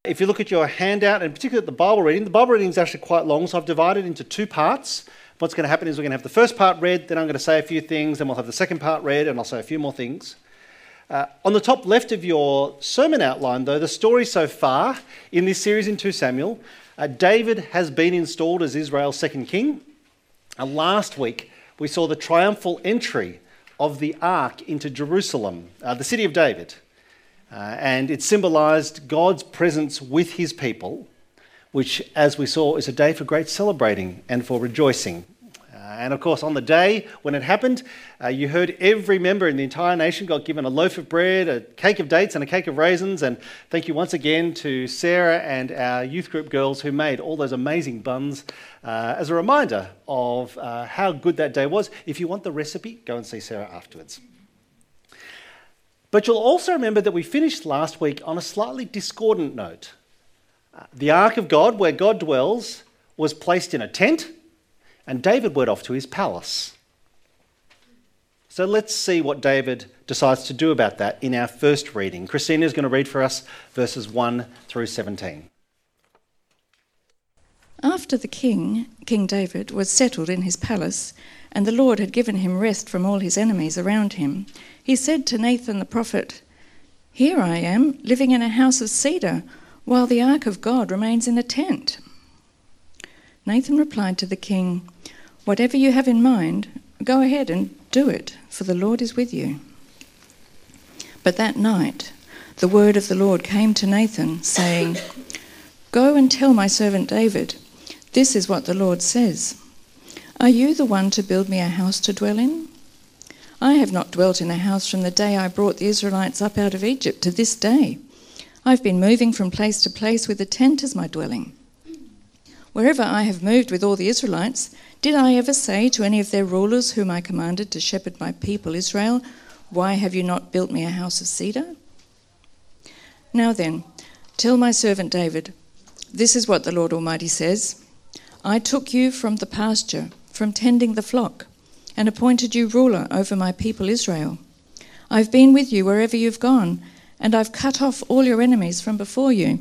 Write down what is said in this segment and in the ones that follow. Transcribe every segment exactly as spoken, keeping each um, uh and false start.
If you look at your handout, and particularly at the Bible reading, the Bible reading is actually quite long, so I've divided it into two parts. What's going to happen is we're going to have the first part read, then I'm going to say a few things, then we'll have the second part read, and I'll say a few more things. Uh, on the top left of your sermon outline, though, the story so far in this series in Second Samuel, uh, David has been installed as Israel's second king. Uh, last week, we saw the triumphal entry of the ark into Jerusalem, uh, the city of David. Uh, and it symbolised God's presence with his people, which, as we saw, is a day for great celebrating and for rejoicing. Uh, and of course, on the day when it happened, uh, you heard every member in the entire nation got given a loaf of bread, a cake of dates and a cake of raisins. And thank you once again to Sarah and our youth group girls who made all those amazing buns uh, as a reminder of uh, how good that day was. If you want the recipe, go and see Sarah afterwards. But you'll also remember that we finished last week on a slightly discordant note. Uh, the Ark of God, where God dwells, was placed in a tent, and David went off to his palace. So let's see what David decides to do about that in our first reading. Christina is going to read for us verses one through seventeen. After the king, King David, was settled in his palace, and the Lord had given him rest from all his enemies around him, he said to Nathan the prophet, "Here I am, living in a house of cedar, while the ark of God remains in a tent." Nathan replied to the king, "Whatever you have in mind, go ahead and do it, for the Lord is with you." But that night, the word of the Lord came to Nathan, saying, "Go and tell my servant David, this is what the Lord says. Are you the one to build me a house to dwell in? I have not dwelt in a house from the day I brought the Israelites up out of Egypt to this day. I've been moving from place to place with a tent as my dwelling. Wherever I have moved with all the Israelites, did I ever say to any of their rulers whom I commanded to shepherd my people Israel, 'Why have you not built me a house of cedar?' Now then, tell my servant David, this is what the Lord Almighty says. I took you from the pasture, from tending the flock, and appointed you ruler over my people Israel. I've been with you wherever you've gone, and I've cut off all your enemies from before you.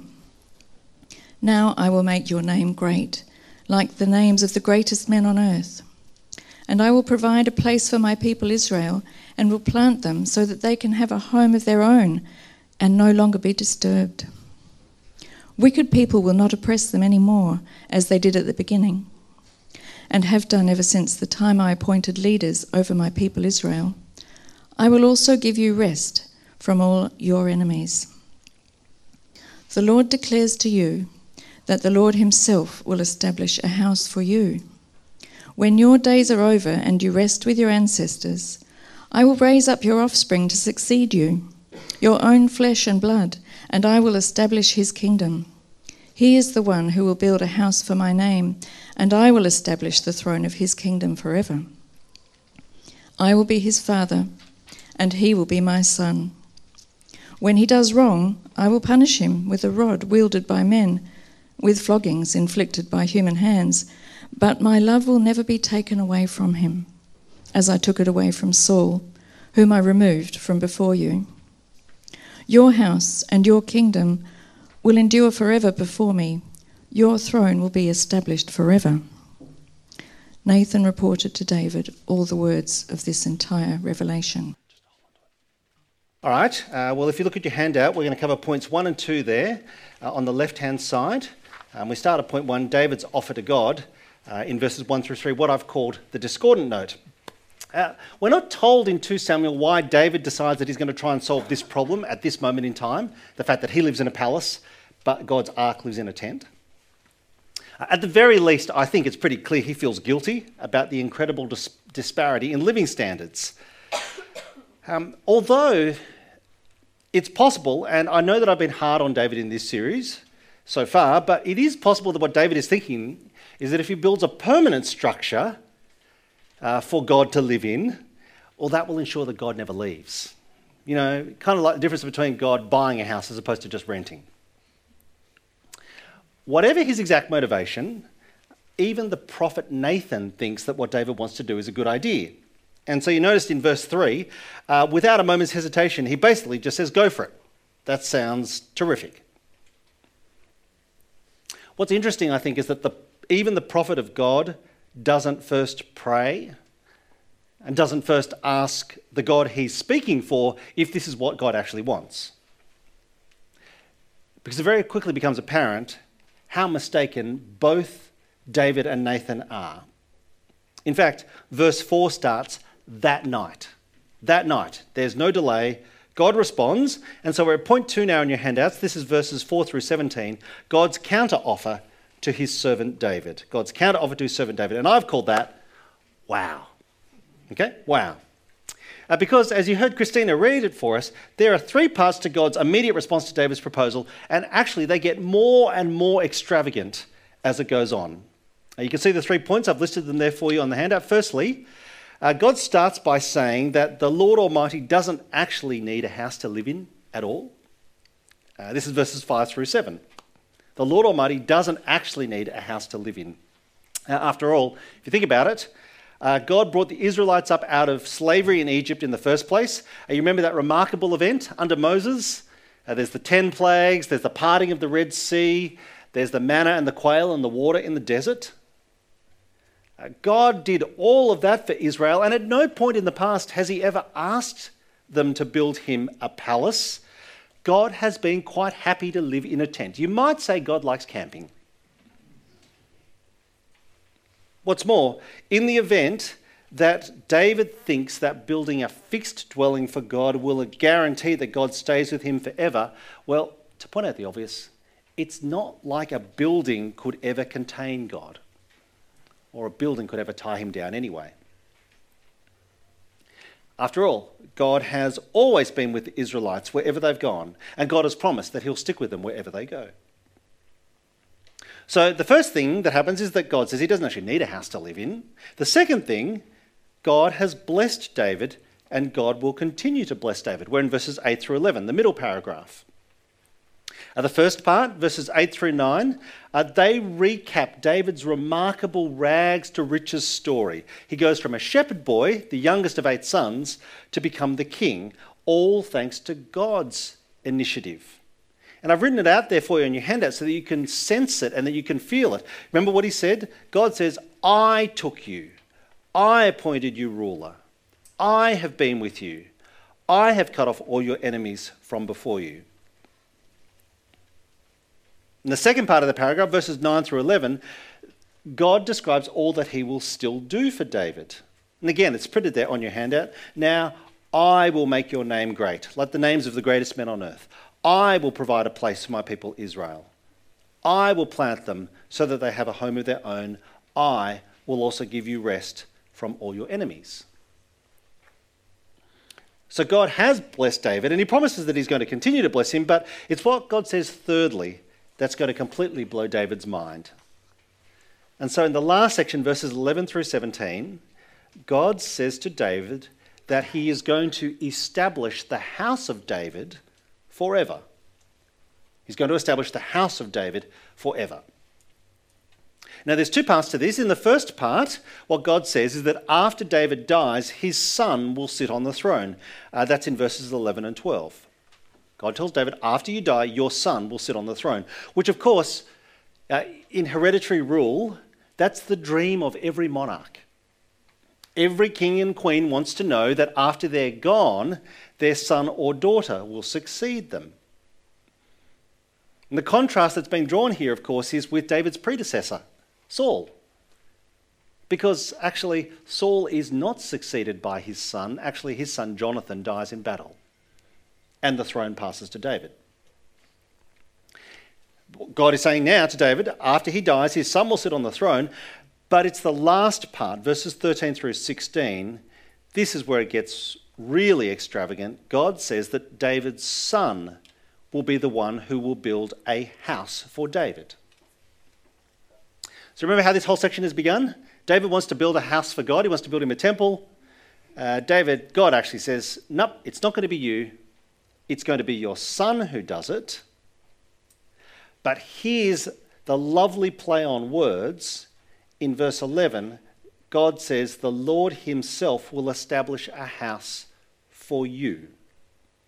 Now I will make your name great, like the names of the greatest men on earth. And I will provide a place for my people Israel, and will plant them so that they can have a home of their own, and no longer be disturbed. Wicked people will not oppress them any more, as they did at the beginning, and have done ever since the time I appointed leaders over my people Israel. I will also give you rest from all your enemies. The Lord declares to you that the Lord himself will establish a house for you. When your days are over and you rest with your ancestors, I will raise up your offspring to succeed you, your own flesh and blood, and I will establish his kingdom. He is the one who will build a house for my name, and I will establish the throne of his kingdom forever. I will be his father, and he will be my son. When he does wrong, I will punish him with a rod wielded by men, with floggings inflicted by human hands, but my love will never be taken away from him, as I took it away from Saul, whom I removed from before you. Your house and your kingdom will endure forever before me. Your throne will be established forever." Nathan reported to David all the words of this entire revelation. All right, uh, well, if you look at your handout, we're going to cover points one and two there uh, on the left-hand side. Um, we start at point one, David's offer to God, uh, in verses one through three, what I've called the discordant note. Uh, we're not told in Second Samuel why David decides that he's going to try and solve this problem at this moment in time, the fact that he lives in a palace, but God's ark lives in a tent. Uh, at the very least, I think it's pretty clear he feels guilty about the incredible dis- disparity in living standards. Um, although it's possible, and I know that I've been hard on David in this series so far, but it is possible that what David is thinking is that if he builds a permanent structure uh, for God to live in, well, that will ensure that God never leaves. You know, kind of like the difference between God buying a house as opposed to just renting. Whatever his exact motivation, even the prophet Nathan thinks that what David wants to do is a good idea. And so you noticed in verse three, uh, without a moment's hesitation, he basically just says, go for it. That sounds terrific. What's interesting, I think, is that the, even the prophet of God doesn't first pray and doesn't first ask the God he's speaking for if this is what God actually wants. Because it very quickly becomes apparent how mistaken both David and Nathan are. In fact, verse four starts, that night. That night. There's no delay. God responds. And so we're at point two now in your handouts. This is verses four through seventeen. God's counter offer to his servant David. God's counter offer to his servant David. And I've called that, wow. Okay? Wow. Uh, because as you heard Christina read it for us, there are three parts to God's immediate response to David's proposal. And actually they get more and more extravagant as it goes on. Uh, you can see the three points. I've listed them there for you on the handout. Firstly, Uh, God starts by saying that the Lord Almighty doesn't actually need a house to live in at all. Uh, this is verses five through seven. The Lord Almighty doesn't actually need a house to live in. Uh, after all, if you think about it, uh, God brought the Israelites up out of slavery in Egypt in the first place. Uh, you remember that remarkable event under Moses? Uh, there's the ten plagues, there's the parting of the Red Sea, there's the manna and the quail and the water in the desert. Uh, God did all of that for Israel, and at no point in the past has he ever asked them to build him a palace. God has been quite happy to live in a tent. You might say God likes camping. What's more, in the event that David thinks that building a fixed dwelling for God will guarantee that God stays with him forever, well, to point out the obvious, it's not like a building could ever contain God, or a building could ever tie him down anyway. After all, God has always been with the Israelites wherever they've gone, and God has promised that he'll stick with them wherever they go. So the first thing that happens is that God says he doesn't actually need a house to live in. The second thing, God has blessed David, and God will continue to bless David. We're in verses eight through eleven, the middle paragraph. Uh, the first part, verses eight through nine, uh, they recap David's remarkable rags to riches story. He goes from a shepherd boy, the youngest of eight sons, to become the king, all thanks to God's initiative. And I've written it out there for you on your handout so that you can sense it and that you can feel it. Remember what he said? God says, I took you. I appointed you ruler. I have been with you. I have cut off all your enemies from before you. In the second part of the paragraph, verses nine through eleven, God describes all that he will still do for David. And again, it's printed there on your handout. Now, I will make your name great, like the names of the greatest men on earth. I will provide a place for my people Israel. I will plant them so that they have a home of their own. I will also give you rest from all your enemies. So God has blessed David, and he promises that he's going to continue to bless him, but it's what God says thirdly that's going to completely blow David's mind. And so in the last section, verses eleven through seventeen, God says to David that he is going to establish the house of David forever. He's going to establish the house of David forever. Now there's two parts to this. In the first part, what God says is that after David dies, his son will sit on the throne. Uh, that's in verses eleven and twelve. God tells David, after you die, your son will sit on the throne. Which, of course, uh, in hereditary rule, that's the dream of every monarch. Every king and queen wants to know that after they're gone, their son or daughter will succeed them. And the contrast that's being drawn here, of course, is with David's predecessor, Saul. Because actually, Saul is not succeeded by his son. Actually, his son Jonathan dies in battle, and the throne passes to David. God is saying now to David, after he dies, his son will sit on the throne, but it's the last part, verses thirteen through sixteen, this is where it gets really extravagant. God says that David's son will be the one who will build a house for David. So remember how this whole section has begun? David wants to build a house for God. He wants to build him a temple. Uh, David, God actually says, nope, it's not going to be you. It's going to be your son who does it. But here's the lovely play on words. In verse eleven, God says, the Lord himself will establish a house for you.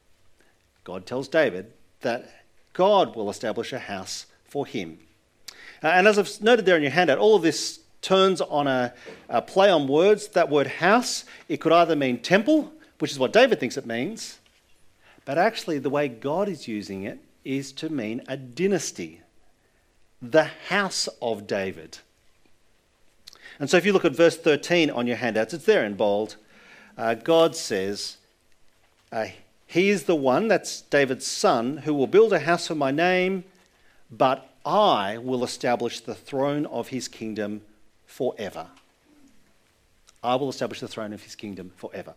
God tells David that God will establish a house for him. Uh, and as I've noted there in your handout, all of this turns on a, a play on words. That word house, it could either mean temple, which is what David thinks it means, but actually the way God is using it is to mean a dynasty, the house of David. And so if you look at verse thirteen on your handouts, it's there in bold. Uh, God says, uh, he is the one, that's David's son, who will build a house for my name, but I will establish the throne of his kingdom forever. I will establish the throne of his kingdom forever.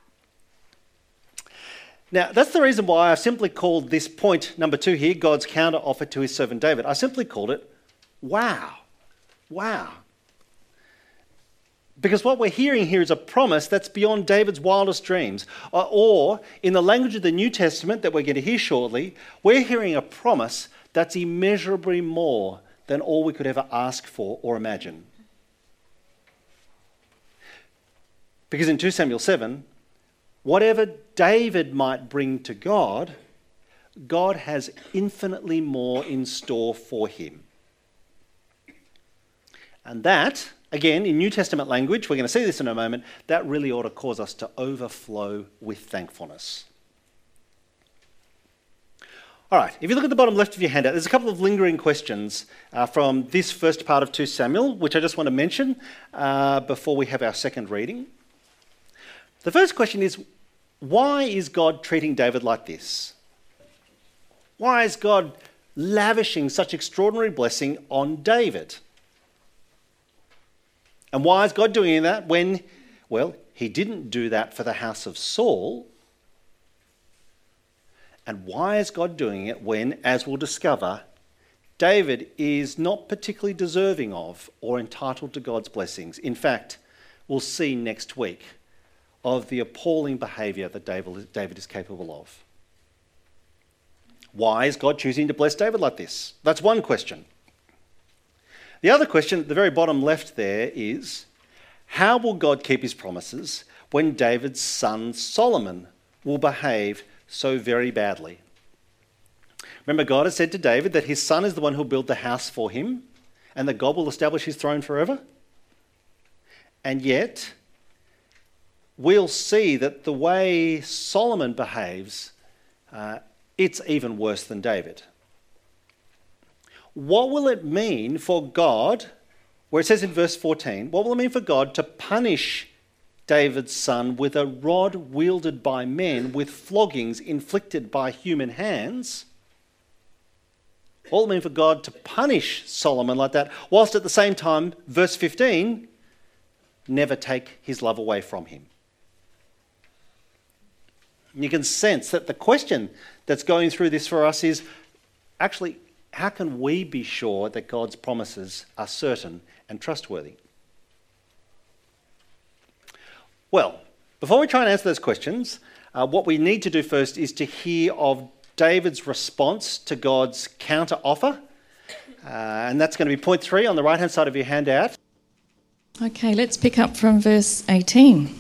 Now, that's the reason why I've simply called this point number two here, God's counter offer to his servant David. I simply called it, wow, wow. Because what we're hearing here is a promise that's beyond David's wildest dreams. Or, in the language of the New Testament that we're going to hear shortly, we're hearing a promise that's immeasurably more than all we could ever ask for or imagine. Because in two Samuel seven, whatever David might bring to God, God has infinitely more in store for him. And that, again, in New Testament language, we're going to see this in a moment, that really ought to cause us to overflow with thankfulness. All right, if you look at the bottom left of your handout, there's a couple of lingering questions uh, from this first part of two Samuel, which I just want to mention uh, before we have our second reading. The first question is, why is God treating David like this? Why is God lavishing such extraordinary blessing on David? And why is God doing that when, well, he didn't do that for the house of Saul? And why is God doing it when, as we'll discover, David is not particularly deserving of or entitled to God's blessings? In fact, we'll see next week of the appalling behaviour that David is capable of. Why is God choosing to bless David like this? That's one question. The other question at the very bottom left there is, how will God keep his promises when David's son Solomon will behave so very badly? Remember, God has said to David that his son is the one who'll build the house for him and that God will establish his throne forever. And yet, we'll see that the way Solomon behaves, uh, it's even worse than David. What will it mean for God, where it says in verse fourteen, what will it mean for God to punish David's son with a rod wielded by men, with floggings inflicted by human hands? What will it mean for God to punish Solomon like that, whilst at the same time, verse fifteen, never take his love away from him? You can sense that the question that's going through this for us is, actually, how can we be sure that God's promises are certain and trustworthy? Well, before we try and answer those questions, uh, what we need to do first is to hear of David's response to God's counter offer. Uh, and that's going to be point three on the right-hand side of your handout. Okay, let's pick up from verse eighteen.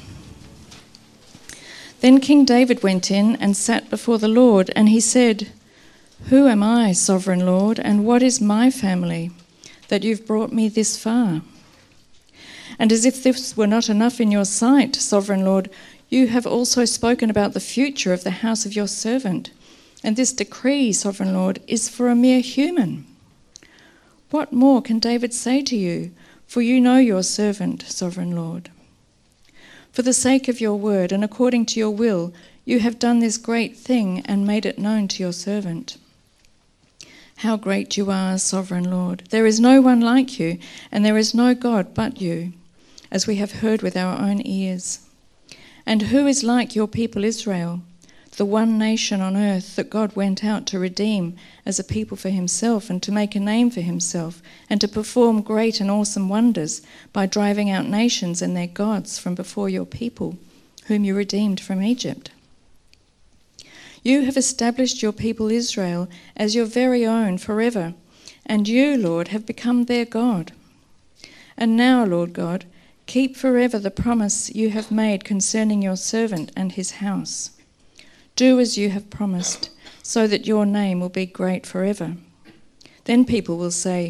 Then King David went in and sat before the Lord, and he said, "Who am I, sovereign Lord, and what is my family, that you've brought me this far? And as if this were not enough in your sight, sovereign Lord, you have also spoken about the future of the house of your servant. And this decree, sovereign Lord, is for a mere human. What more can David say to you? For you know your servant, sovereign Lord. For the sake of your word and according to your will, you have done this great thing and made it known to your servant. How great you are, sovereign Lord. There is no one like you, and there is no God but you, as we have heard with our own ears. And who is like your people Israel, the one nation on earth that God went out to redeem as a people for himself and to make a name for himself and to perform great and awesome wonders by driving out nations and their gods from before your people, whom you redeemed from Egypt? You have established your people Israel as your very own forever, and you, Lord, have become their God. And now, Lord God, keep forever the promise you have made concerning your servant and his house. Do as you have promised, so that your name will be great forever. Then people will say,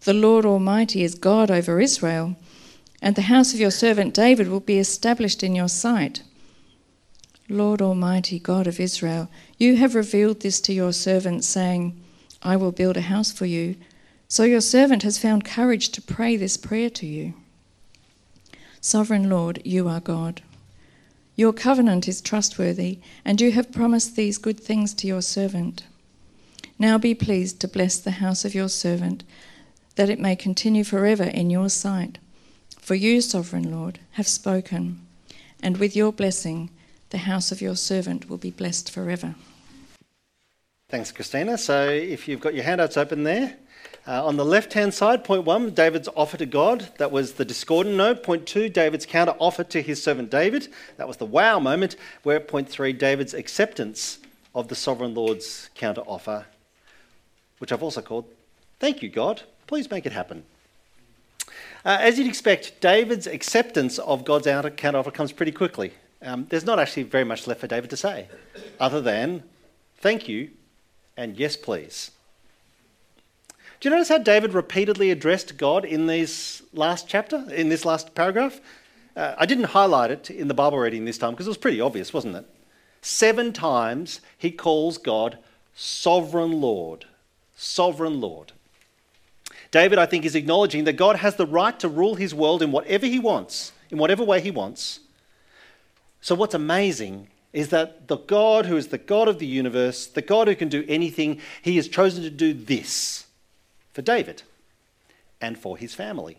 The Lord Almighty is God over Israel, and the house of your servant David will be established in your sight. Lord Almighty, God of Israel, you have revealed this to your servant, saying, I will build a house for you. So your servant has found courage to pray this prayer to you. Sovereign Lord, you are God. Your covenant is trustworthy, and you have promised these good things to your servant. Now be pleased to bless the house of your servant, that it may continue forever in your sight. For you, Sovereign Lord, have spoken, and with your blessing, the house of your servant will be blessed forever. Thanks, Christina. So if you've got your handouts open there, uh, on the left-hand side, point one, David's offer to God. That was the discordant note. Point two, David's counter-offer to his servant David. That was the wow moment. We're at point three, David's acceptance of the Sovereign Lord's counter-offer, which I've also called, Thank you, God. Please make it happen. Uh, as you'd expect, David's acceptance of God's counter-offer comes pretty quickly. Um, there's not actually very much left for David to say, other than, thank you, and yes, please. Do you notice how David repeatedly addressed God in this last chapter, in this last paragraph? Uh, I didn't highlight it in the Bible reading this time because it was pretty obvious, wasn't it? Seven times he calls God Sovereign Lord. Sovereign Lord. David, I think, is acknowledging that God has the right to rule his world in whatever he wants, in whatever way he wants. So what's amazing is that the God who is the God of the universe, the God who can do anything, he has chosen to do this for David and for his family.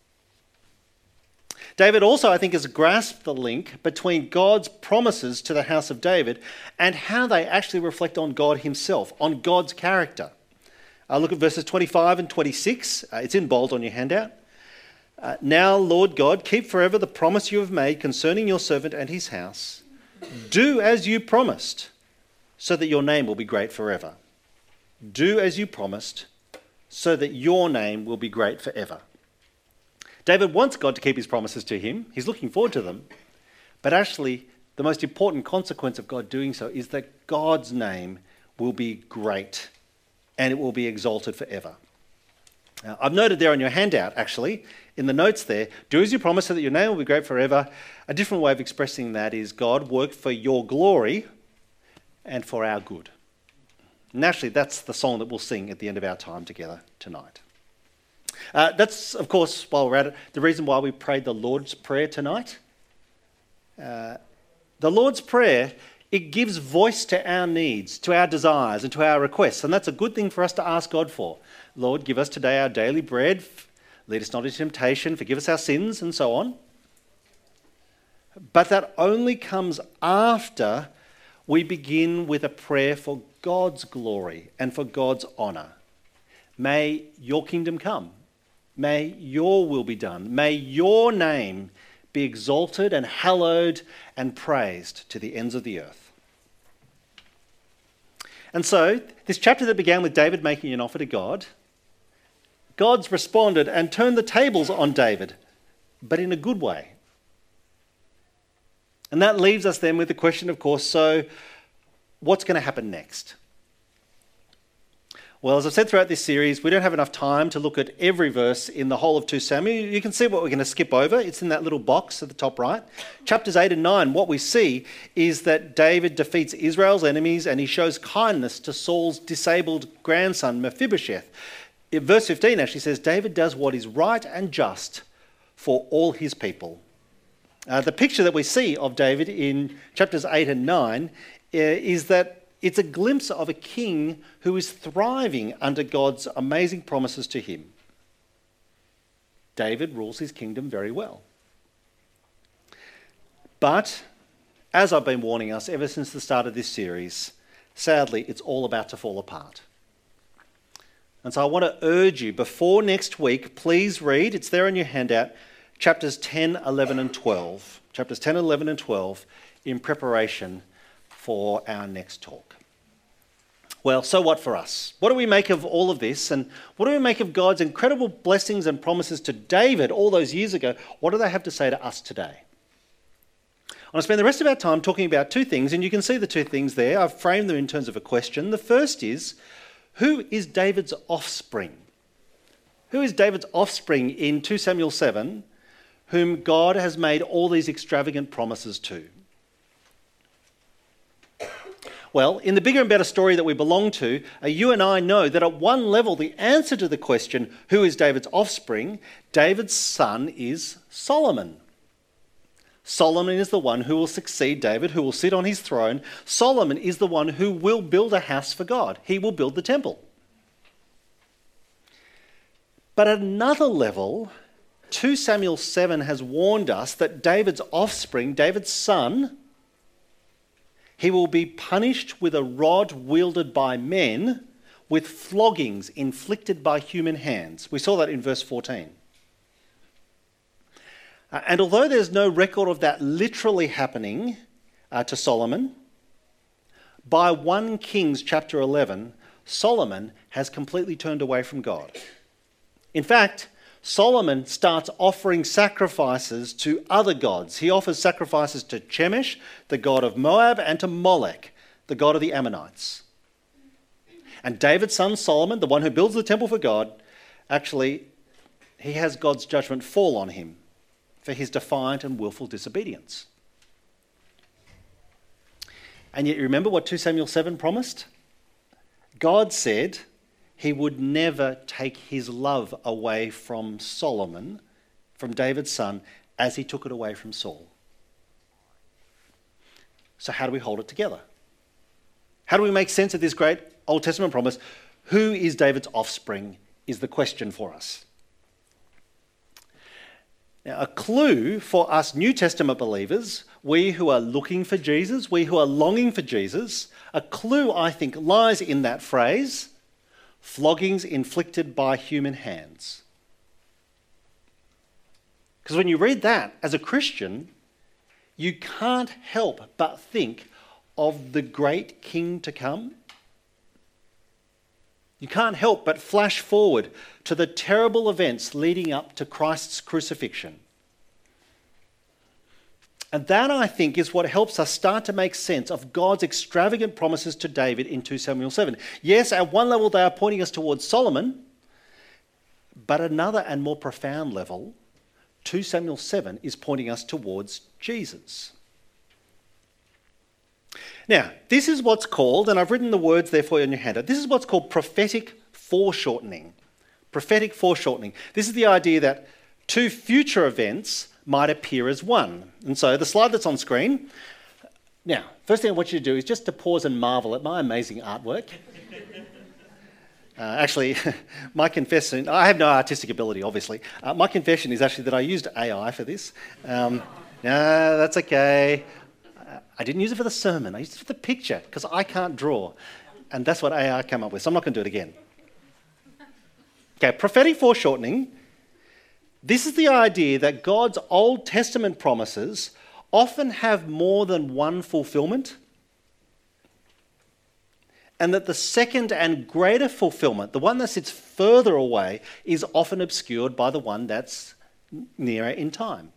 David also, I think, has grasped the link between God's promises to the house of David and how they actually reflect on God himself, on God's character. Uh, look at verses twenty-five and twenty-six. Uh, it's in bold on your handout. Uh, now, Lord God, keep forever the promise you have made concerning your servant and his house. Do as you promised, so that your name will be great forever. Do as you promised, so that your name will be great forever. David wants God to keep his promises to him. He's looking forward to them. But actually, the most important consequence of God doing so is that God's name will be great and it will be exalted forever. Now, I've noted there on your handout, actually, in the notes there, do as you promise so that your name will be great forever. A different way of expressing that is, God, work for your glory and for our good. And actually, that's the song that we'll sing at the end of our time together tonight. Uh, that's, of course, while we're at it, the reason why we prayed the Lord's Prayer tonight. Uh, the Lord's Prayer, it gives voice to our needs, to our desires and to our requests. And that's a good thing for us to ask God for. Lord, give us today our daily bread. Lead us not into temptation. Forgive us our sins and so on. But that only comes after we begin with a prayer for God's glory and for God's honour. May your kingdom come. May your will be done. May your name be exalted and hallowed and praised to the ends of the earth. And so, this chapter that began with David making an offer to God, God's responded and turned the tables on David, but in a good way. And that leaves us then with the question, of course, so what's going to happen next? Well, as I've said throughout this series, we don't have enough time to look at every verse in the whole of Second Samuel. You can see what we're going to skip over. It's in that little box at the top right. Chapters eight and nine, what we see is that David defeats Israel's enemies and he shows kindness to Saul's disabled grandson, Mephibosheth. In verse fifteen actually says, David does what is right and just for all his people. Uh, the picture that we see of David in chapters eight and nine uh, is that it's a glimpse of a king who is thriving under God's amazing promises to him. David rules his kingdom very well. But, as I've been warning us ever since the start of this series, sadly, it's all about to fall apart. And so I want to urge you, before next week, please read, it's there in your handout, chapters ten, eleven and twelve. Chapters ten, eleven and twelve in preparation for our next talk. Well, so what for us? What do we make of all of this? And what do we make of God's incredible blessings and promises to David all those years ago? What do they have to say to us today? I want to spend the rest of our time talking about two things, and you can see the two things there. I've framed them in terms of a question. The first is, who is David's offspring? Who is David's offspring in two Samuel seven, whom God has made all these extravagant promises to? Well, in the bigger and better story that we belong to, uh, you and I know that at one level, the answer to the question, who is David's offspring, David's son is Solomon. Solomon is the one who will succeed David, who will sit on his throne. Solomon is the one who will build a house for God. He will build the temple. But at another level, two Samuel seven has warned us that David's offspring, David's son, he will be punished with a rod wielded by men, with floggings inflicted by human hands. We saw that in verse fourteen. Uh, and although there's no record of that literally happening uh, to Solomon, by First Kings chapter eleven, Solomon has completely turned away from God. In fact, Solomon starts offering sacrifices to other gods. He offers sacrifices to Chemosh, the god of Moab, and to Molech, the god of the Ammonites. And David's son Solomon, the one who builds the temple for God, actually, he has God's judgment fall on him for his defiant and willful disobedience. And yet you remember what two Samuel seven promised? God said he would never take his love away from Solomon, from David's son, as he took it away from Saul. So how do we hold it together? How do we make sense of this great Old Testament promise? Who is David's offspring is the question for us. Now, a clue for us New Testament believers, we who are looking for Jesus, we who are longing for Jesus, a clue, I think, lies in that phrase, floggings inflicted by human hands. Because when you read that as a Christian, you can't help but think of the great King to come. You can't help but flash forward to the terrible events leading up to Christ's crucifixion. And that, I think, is what helps us start to make sense of God's extravagant promises to David in two Samuel seven. Yes, at one level they are pointing us towards Solomon, but at another and more profound level, two Samuel seven is pointing us towards Jesus. Now, this is what's called, and I've written the words there for you on your handout, this is what's called prophetic foreshortening. Prophetic foreshortening. This is the idea that two future events might appear as one. And so the slide that's on screen. Now, first thing I want you to do is just to pause and marvel at my amazing artwork. Uh, actually, my confession, I have no artistic ability, obviously. Uh, my confession is actually that I used A I for this. Um, no, that's okay. Uh, I didn't use it for the sermon. I used it for the picture because I can't draw. And that's what A I came up with, so I'm not going to do it again. Okay, prophetic foreshortening. This is the idea that God's Old Testament promises often have more than one fulfillment, and that the second and greater fulfillment, the one that sits further away, is often obscured by the one that's nearer in time.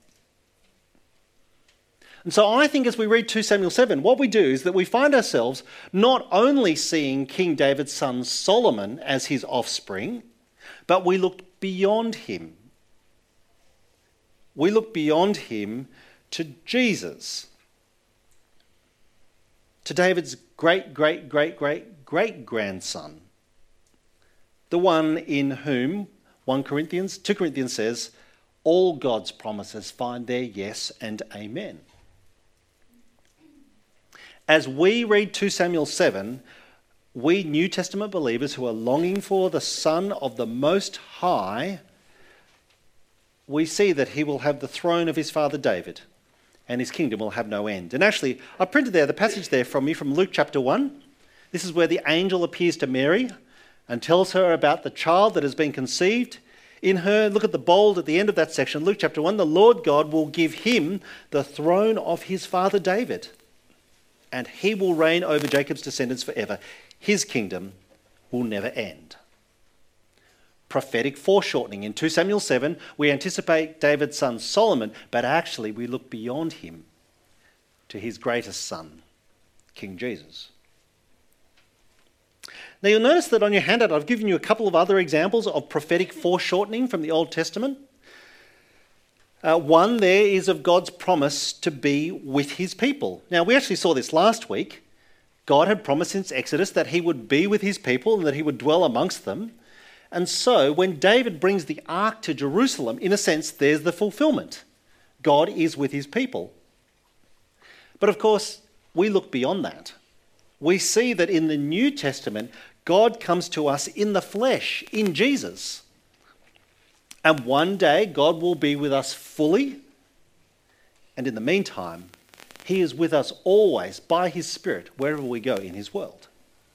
And so I think as we read two Samuel seven, what we do is that we find ourselves not only seeing King David's son Solomon as his offspring, but we look beyond him. We look beyond him to Jesus, to David's great, great, great, great, great grandson, the one in whom First Corinthians, Second Corinthians says, all God's promises find their yes and amen. As we read two Samuel seven, we New Testament believers who are longing for the Son of the Most High, we see that he will have the throne of his father David, and his kingdom will have no end. And actually, I printed there the passage there from me from Luke chapter one. This is where the angel appears to Mary and tells her about the child that has been conceived in her. Look at the bold at the end of that section, Luke chapter one. The Lord God will give him the throne of his father David, and he will reign over Jacob's descendants forever. His kingdom will never end. Prophetic foreshortening. In two Samuel seven, we anticipate David's son Solomon, but actually we look beyond him to his greatest son, King Jesus. Now you'll notice that on your handout I've given you a couple of other examples of prophetic foreshortening from the Old Testament. Uh, one there is of God's promise to be with his people. Now we actually saw this last week. God had promised since Exodus that he would be with his people and that he would dwell amongst them. And so when David brings the ark to Jerusalem, in a sense, there's the fulfillment. God is with his people. But of course, we look beyond that. We see that in the New Testament, God comes to us in the flesh, in Jesus. And one day, God will be with us fully. And in the meantime, he is with us always by his Spirit, wherever we go in his world.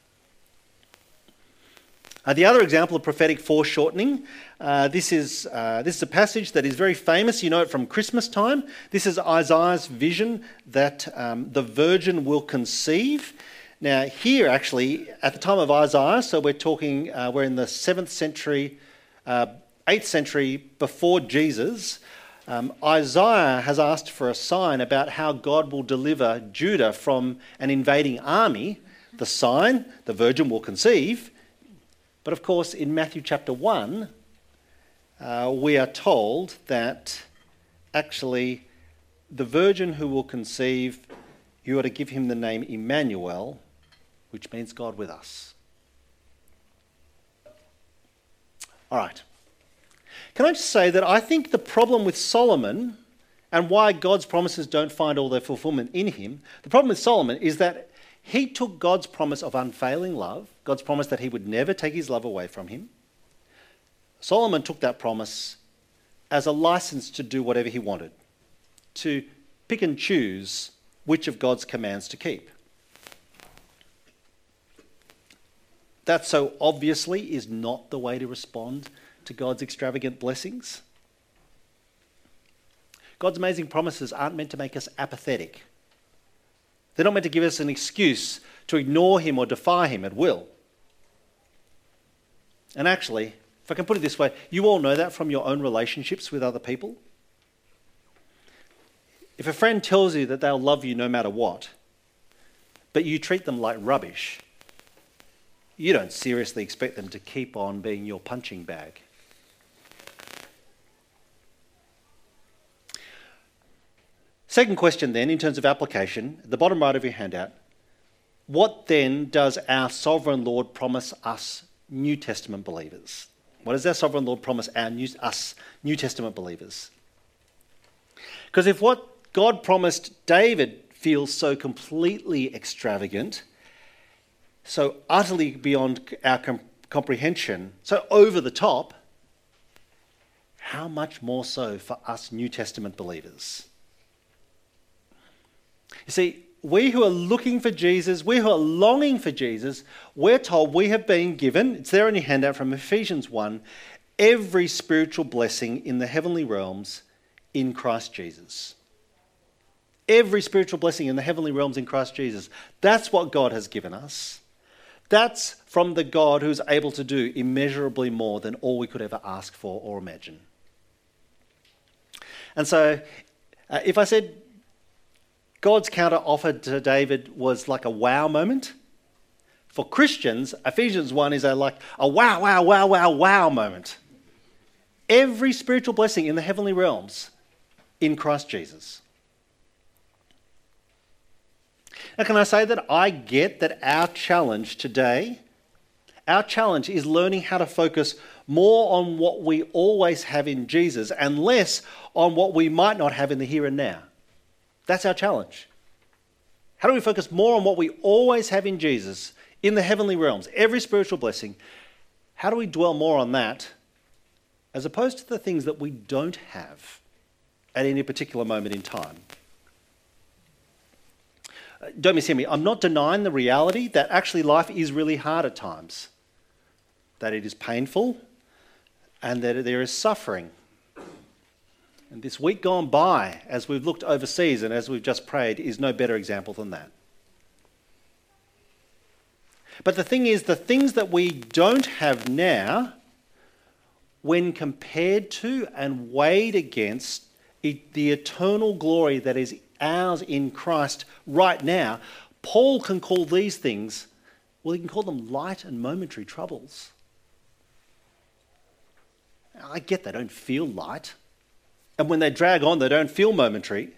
Uh, the other example of prophetic foreshortening, uh, this is uh, this is a passage that is very famous. You know it from Christmas time. This is Isaiah's vision that um, the virgin will conceive. Now here actually, at the time of Isaiah, so we're talking, uh, we're in the seventh century, uh, eighth century before Jesus, um, Isaiah has asked for a sign about how God will deliver Judah from an invading army. The sign, the virgin will conceive. But of course, in Matthew chapter one, uh, we are told that actually the virgin who will conceive, you are to give him the name Emmanuel, which means God with us. All right. Can I just say that I think the problem with Solomon and why God's promises don't find all their fulfillment in him, the problem with Solomon is that he took God's promise of unfailing love, God's promise that he would never take his love away from him. Solomon took that promise as a license to do whatever he wanted, to pick and choose which of God's commands to keep. That so obviously is not the way to respond to God's extravagant blessings. God's amazing promises aren't meant to make us apathetic. They're not meant to give us an excuse to ignore him or defy him at will. And actually, if I can put it this way, you all know that from your own relationships with other people. If a friend tells you that they'll love you no matter what, but you treat them like rubbish, you don't seriously expect them to keep on being your punching bag. Second question then, in terms of application, at the bottom right of your handout, what then does our sovereign Lord promise us New Testament believers? What does our sovereign Lord promise our new, us New Testament believers? Because if what God promised David feels so completely extravagant, so utterly beyond our com- comprehension, so over the top, how much more so for us New Testament believers? You see, we who are looking for Jesus, we who are longing for Jesus, we're told we have been given, it's there on your handout from Ephesians one, every spiritual blessing in the heavenly realms in Christ Jesus. Every spiritual blessing in the heavenly realms in Christ Jesus. That's what God has given us. That's from the God who's able to do immeasurably more than all we could ever ask for or imagine. And so, uh, if I said God's counter offer to David was like a wow moment, for Christians, Ephesians one is a like a wow, wow, wow, wow, wow moment. Every spiritual blessing in the heavenly realms in Christ Jesus. Now, can I say that I get that our challenge today, our challenge is learning how to focus more on what we always have in Jesus and less on what we might not have in the here and now. That's our challenge. How do we focus more on what we always have in Jesus, in the heavenly realms, every spiritual blessing? How do we dwell more on that as opposed to the things that we don't have at any particular moment in time? Don't mishear me. I'm not denying the reality that actually life is really hard at times, that it is painful and that there is suffering. And this week gone by, as we've looked overseas and as we've just prayed, is no better example than that. But the thing is, the things that we don't have now, when compared to and weighed against the eternal glory that is ours in Christ right now, Paul can call these things Well, you can call them light and momentary troubles. I get they don't feel light. And when they drag on, they don't feel momentary.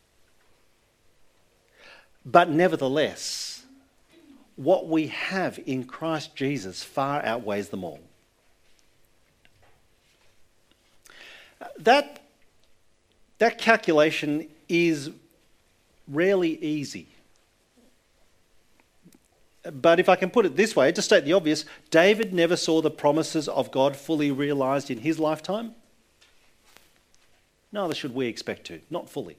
But nevertheless, what we have in Christ Jesus far outweighs them all. That, that calculation is rarely easy. But if I can put it this way, to state the obvious, David never saw the promises of God fully realised in his lifetime. Neither should we expect to, not fully.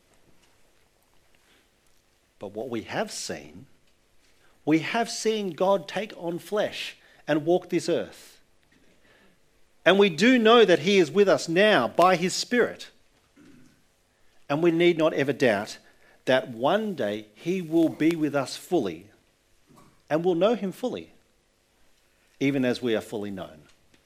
But what we have seen, we have seen God take on flesh and walk this earth. And we do know that he is with us now by his Spirit. And we need not ever doubt that one day he will be with us fully and we'll know him fully, even as we are fully known.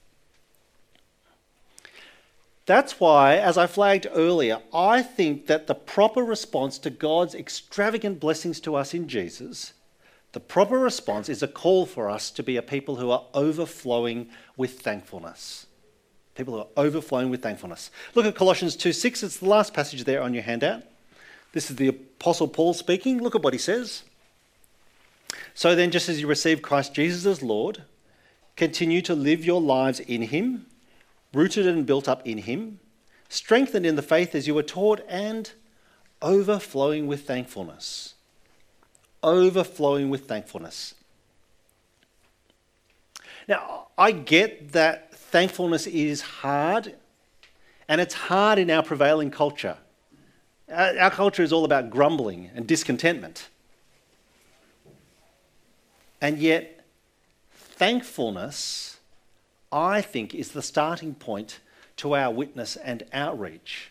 That's why, as I flagged earlier, I think that the proper response to God's extravagant blessings to us in Jesus, the proper response is a call for us to be a people who are overflowing with thankfulness. People who are overflowing with thankfulness. Look at Colossians two six, it's the last passage there on your handout. This is the Apostle Paul speaking. Look at what he says. So then, just as you receive Christ Jesus as Lord, continue to live your lives in him, rooted and built up in him, strengthened in the faith as you were taught, and overflowing with thankfulness. Overflowing with thankfulness. Now, I get that thankfulness is hard, and it's hard in our prevailing culture. Our, our culture is all about grumbling and discontentment. And yet, thankfulness, I think, is the starting point to our witness and outreach.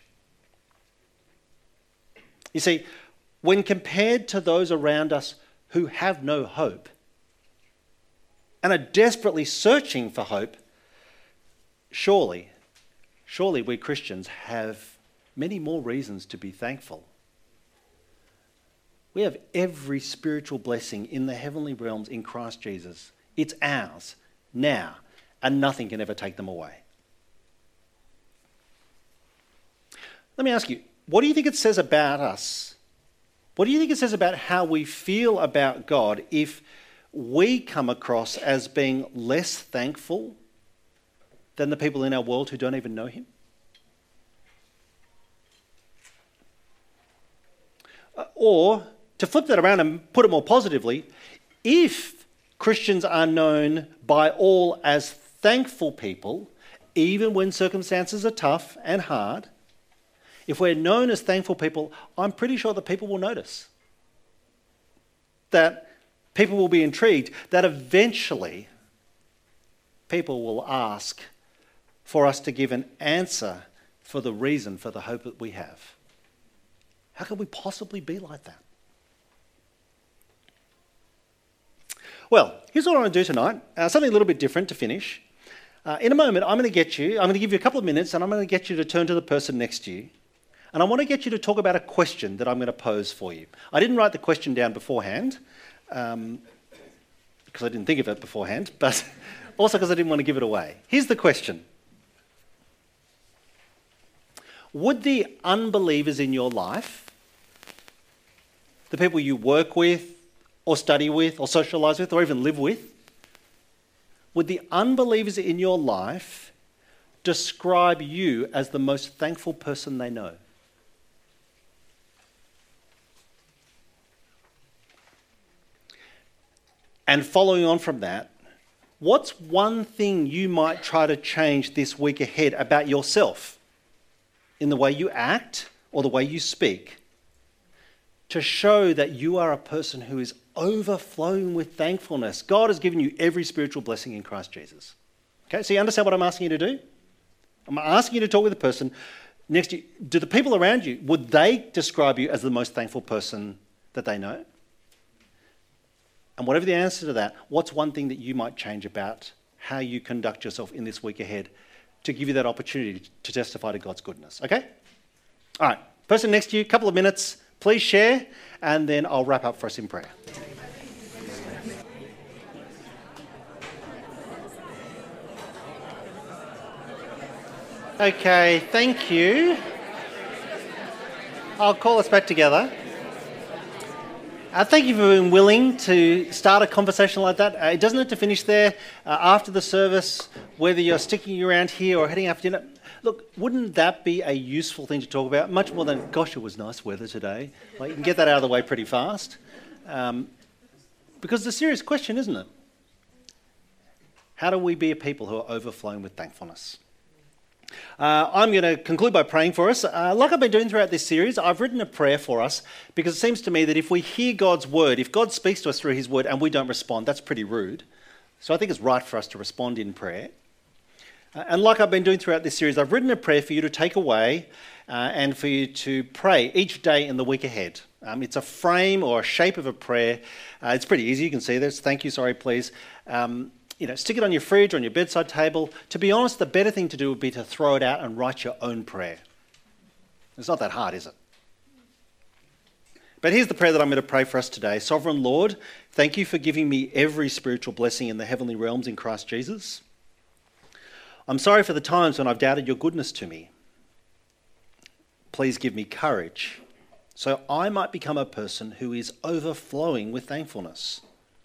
You see, when compared to those around us who have no hope and are desperately searching for hope, surely, surely we Christians have many more reasons to be thankful. We have every spiritual blessing in the heavenly realms in Christ Jesus. It's ours now, and nothing can ever take them away. Let me ask you, what do you think it says about us? What do you think it says about how we feel about God if we come across as being less thankful than the people in our world who don't even know him? Or, to flip that around and put it more positively, if Christians are known by all as thankful people, even when circumstances are tough and hard, if we're known as thankful people, I'm pretty sure that people will notice. That people will be intrigued, that eventually people will ask for us to give an answer for the reason for the hope that we have. How could we possibly be like that? Well, here's what I want to do tonight. Uh, something a little bit different to finish. Uh, in a moment, I'm going to get you, I'm going to give you a couple of minutes and I'm going to get you to turn to the person next to you. And I want to get you to talk about a question that I'm going to pose for you. I didn't write the question down beforehand, um, because I didn't think of it beforehand, but also because I didn't want to give it away. Here's the question. Would the unbelievers in your life, the people you work with, or study with, or socialise with, or even live with, would the unbelievers in your life describe you as the most thankful person they know? And following on from that, what's one thing you might try to change this week ahead about yourself in the way you act or the way you speak to show that you are a person who is overflowing with thankfulness? God has given you every spiritual blessing in Christ Jesus. Okay, so you understand what I'm asking you to do? I'm asking you to talk with a person next to you. Do the people around you, would they describe you as the most thankful person that they know? And whatever the answer to that, what's one thing that you might change about how you conduct yourself in this week ahead to give you that opportunity to testify to God's goodness? Okay? All right. Person next to you, a couple of minutes. Please share, and then I'll wrap up for us in prayer. Okay, thank you. I'll call us back together. Uh, thank you for being willing to start a conversation like that. Uh, it doesn't have to finish there. Uh, after the service, whether you're sticking around here or heading after dinner, look, wouldn't that be a useful thing to talk about? Much more than, gosh, it was nice weather today. Like, you can get that out of the way pretty fast. Um, because it's a serious question, isn't it? How do we be a people who are overflowing with thankfulness? Uh, I'm going to conclude by praying for us. Uh, like I've been doing throughout this series, I've written a prayer for us because it seems to me that if we hear God's word, if God speaks to us through his word and we don't respond, that's pretty rude. So I think it's right for us to respond in prayer. Uh, and like I've been doing throughout this series, I've written a prayer for you to take away uh, and for you to pray each day in the week ahead. Um, it's a frame or a shape of a prayer. Uh, it's pretty easy. You can see this. Thank you, sorry, please. Um, You know, stick it on your fridge or on your bedside table. To be honest, the better thing to do would be to throw it out and write your own prayer. It's not that hard, is it? But here's the prayer that I'm going to pray for us today. Sovereign Lord, thank you for giving me every spiritual blessing in the heavenly realms in Christ Jesus. I'm sorry for the times when I've doubted your goodness to me. Please give me courage so I might become a person who is overflowing with thankfulness.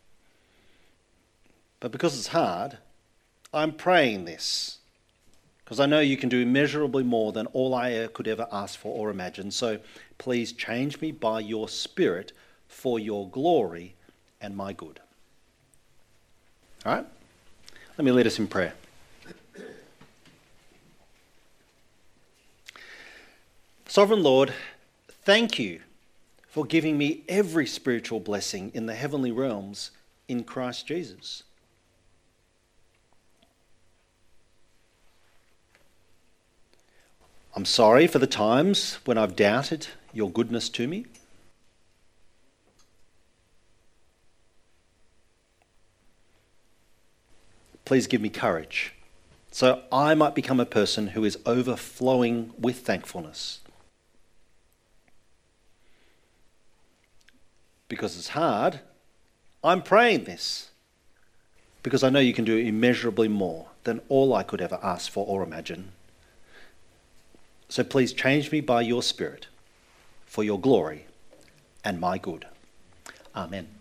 But because it's hard, I'm praying this because I know you can do immeasurably more than all I could ever ask for or imagine. So please change me by your Spirit for your glory and my good. All right? Let me lead us in prayer. Sovereign Lord, thank you for giving me every spiritual blessing in the heavenly realms in Christ Jesus. I'm sorry for the times when I've doubted your goodness to me. Please give me courage so I might become a person who is overflowing with thankfulness. Because it's hard, I'm praying this because I know you can do immeasurably more than all I could ever ask for or imagine. So please change me by your Spirit for your glory and my good. Amen.